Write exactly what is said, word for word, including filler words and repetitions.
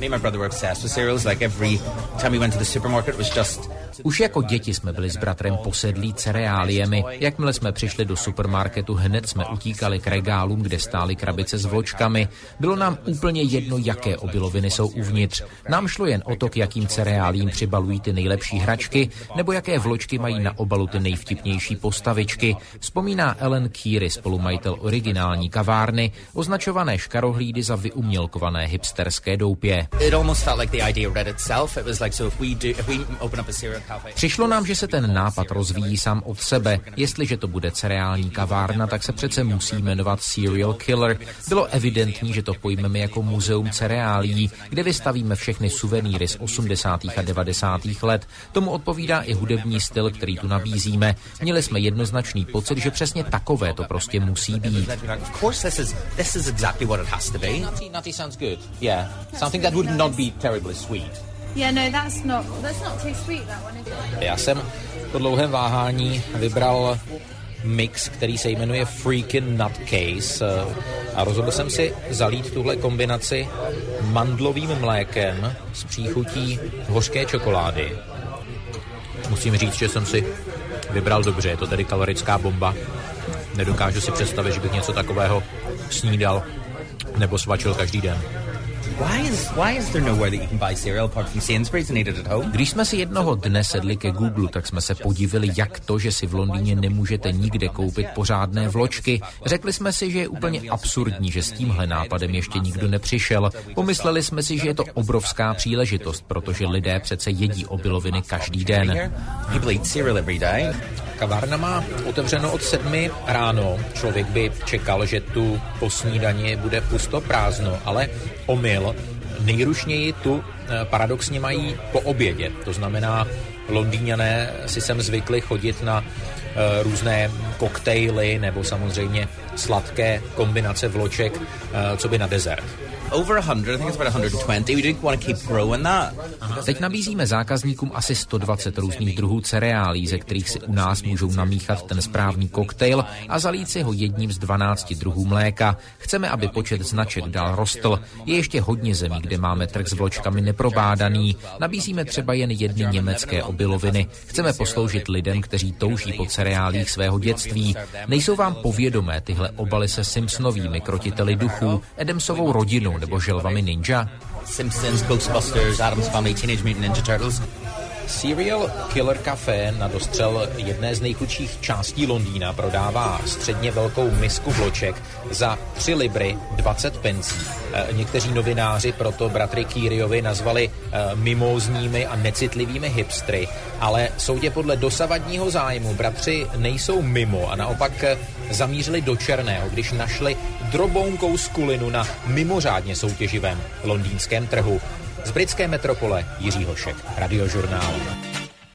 Už jako děti jsme byli s bratrem posedlí cereáliemi. Jakmile jsme přišli do supermarketu, hned jsme utíkali k regálům, kde stály krabice s vločkami. Bylo nám úplně jedno, jaké obiloviny jsou uvnitř. Nám šlo jen o to, k jakým cereálím přibalují ty nejlepší hračky, nebo jaké vločky mají na obalu ty nejvtipnější postavičky. Vzpomíná Ellen Keary, spolumajitel originální kavárny, označované škarohlídy za vyumělkované hipsterské doupě. Přišlo nám, že se ten nápad rozvíjí sám od sebe. Jestliže to bude cereální kavárna, tak se přece musí jmenovat Serial Killer. Bylo evidentní, že to pojmeme jako muzeum cereálií, kde vystavíme všechny suvenýry z osmdesátých a devadesátých let. Tomu odpovídá i hudební styl, který tu nabízíme. Měli jsme jednoznačný pocit, že přesně takové to prostě musí být. Yeah, no, that's not, that's not too sweet, that one, is it? Já jsem po dlouhém váhání vybral mix, který se jmenuje Freakin' Nutcase a rozhodl jsem si zalít tuhle kombinaci mandlovým mlékem s příchutí hořké čokolády. Musím říct, že jsem si vybral dobře, je to tedy kalorická bomba. Nedokážu si představit, že bych něco takového snídal nebo svačil každý den. Why is, why is there nowhere that you can buy cereal apart from Sainsbury's and eat it at home? Když jsme si jednoho dne sedli ke Google, tak jsme se podívali, jak to, že si v Londýně nemůžete nikde koupit pořádné vločky. Řekli jsme si, že je úplně absurdní, že s tímhle nápadem ještě nikdo nepřišel. Pomysleli jsme si, že je to obrovská příležitost, protože lidé přece jedí obiloviny každý den. Kavárna má otevřeno od sedmi ráno. Člověk by čekal, že tu po snídani bude pusto prázdno, ale omyl. Nejrušněji tu paradoxně mají po obědě. To znamená, Londýňané si sem zvykli chodit na uh, různé koktejly nebo samozřejmě sladké kombinace vloček, uh, co by na dezert. Over one hundred, I think it's about one hundred twenty. We didn't want to keep growing that. Teď nabízíme zákazníkům asi sto dvacet různých druhů cereálí, ze kterých si u nás můžou namíchat ten správný koktejl a zalít si ho jedním z dvanácti druhů mléka. Chceme, aby počet značek dál rostl. Je ještě hodně zemí, kde máme trh s vločkami neprobádaný. Nabízíme třeba jen jedny německé obiloviny. Chceme posloužit lidem, kteří touží po cereálích svého dětství. Nejsou vám povědomé tyhle obaly se Simpsonovými krotiteli duchů, Adamsovou rodinou nebo želvami ninja? Simpsons, Ghostbusters, Addams Family, Teenage Mutant Ninja Turtles. Serial Killer Café na dostřel jedné z nejchudších částí Londýna prodává středně velkou misku vloček za tři libry dvacet pencí. E, někteří novináři proto bratry Kearyovi nazvali e, mimózními a necitlivými hipstry, ale soudě podle dosavadního zájmu bratři nejsou mimo a naopak zamířili do černého, když našli drobounkou skulinu na mimořádně soutěživém londýnském trhu. Z britské metropole Jiří Hošek, Radiožurnál.